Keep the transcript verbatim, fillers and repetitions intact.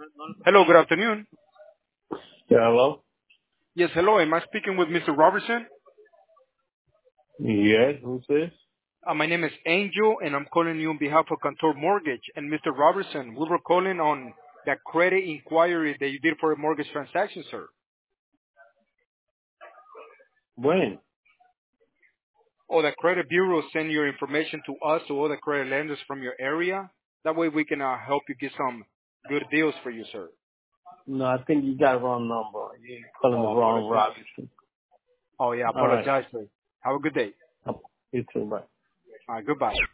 Hello, good afternoon. Yeah, hello? Yes, hello. Am I speaking with Mister Robertson? Yes, who's this? Uh, my name is Angel, and I'm calling you on behalf of Cantor Mortgage. And Mister Robertson, we were calling on that credit inquiry that you did for a mortgage transaction, sir. When? Or the credit bureau send your information to us or other credit lenders from your area. That way we can uh, help you get some good deals for you, sir. No, I think you got the wrong number. You're calling the Oh, wrong apologize. Robinson. Oh, yeah, All right. apologize, sir. Have a good day. You too, bye. All right, goodbye.